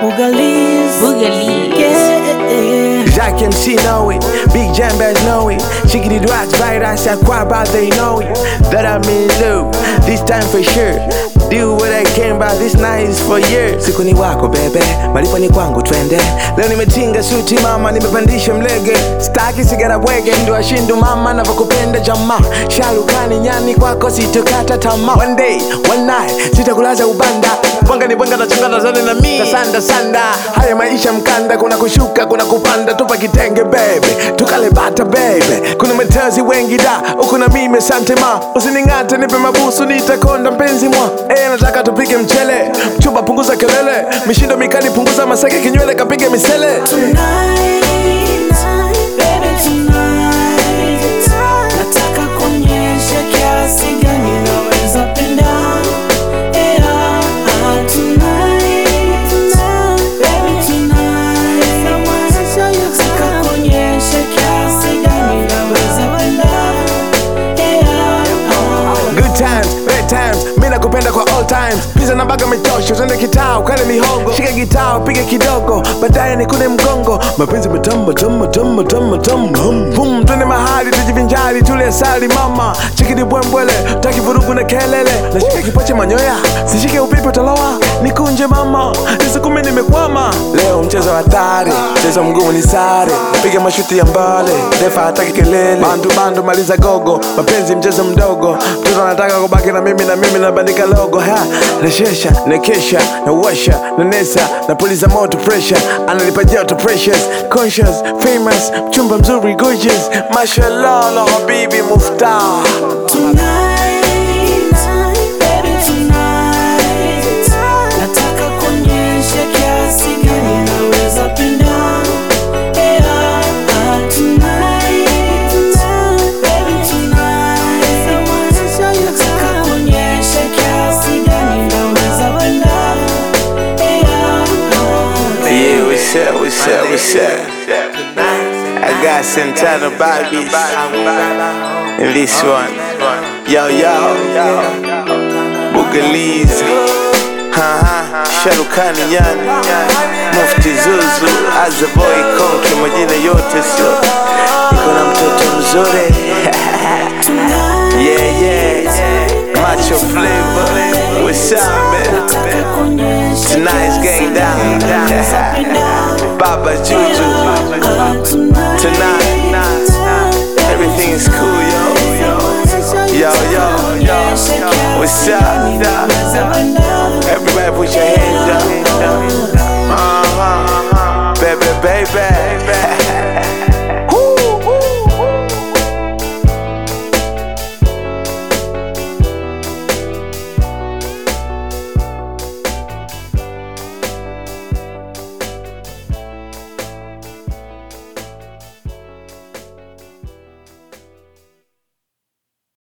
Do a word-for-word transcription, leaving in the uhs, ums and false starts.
Boogalies, Boogalies. yeah. Jack M C know it, Big Jambas know it. Chickity Dwax, virus, I quite about they know it. That I'm in love, this time for sure. Do what I can by this night is for years. Siku ni wako bebe, malipo ni kwangu twende. Leo nimetinga suti mama, nimepandisha mlege. Staki sigara bwege, ndo ashindu mama navyokupenda jamaa. Shalukani nyani kwako sitokata tamaa. One day, one night, sitakulaza ubanda. Panga ni panga na changana zane na mi Kasanda sanda, haya maisha mkanda. Kuna kushuka, kuna kupanda, tupa kitenge baby. Tukale bata baby. Kuna metazi wengi da, uku na mime sante ma. Usiningate nipe mabusu, nitakonda mpenzi mwa. Eh, nataka tupike mchele, mchumba punguza kelele. Mishindo mikali punguza masake, kinywele kapige misele. Tonight, baby tonight, nataka kuonyesha kiasi gani naweza penda. Yeah, tonight, baby tonight, nataka kuonyesha kiasi gani naweza penda. Yeah, Good times, bad times, mina kupenda kwa all times. Pizza na baga mitosho, twende kitao, kale mihogo. Shika gitao, piga kidogo, baadaye nikune mgongo. Mapenzi matamu, matamu, matamu, matamu, matamu. Boom, twende mahali, tujivinjari, tule asali mama. Chikidi bwembwele, taki vurugu na kelele. Nashika kipoche manyoya, sishike upepe utaloa. Nikunje mama, nisikume nimekwama. Leo mchezo hatari, mchezo mgumu ni sare. Piga mashuti ya mbale, refa hataki kelele. Bandu bandu maliza gogo, mapenzi mchezo mdogo. Mtoto anataka kubaki na mimi na mimi nabandika logo ha. Nashesha, nakesha, nawasha, nanesa, napuliza moto pressure. Ananipa joto precious, conscious, famous, mchumba mzuri gorgeous. Mashallah, la habibi mufta. tonight, baby tonight, nataka kuonyesha kiasi gani naweza penda. Yeah, tonight, baby tonight, nataka kuonyesha kiasi gani naweza penda. Yeah, what's up, what's up, what's up? I got Santana Barbies in this one. Yo, yo, Boogalies, haha, Shalukani yani, Mufti Zuzu, Azaboy Konki, majina yote sio. Niko na mtoto mzuri. Yeah, yeah, macho flavor. What's up, man? Tonight's going down. Baba Juju. Tonight, everything is cool, yo. Yo, yo, yo. What's up? Everybody put your hands up. Uh-huh. Baby, baby.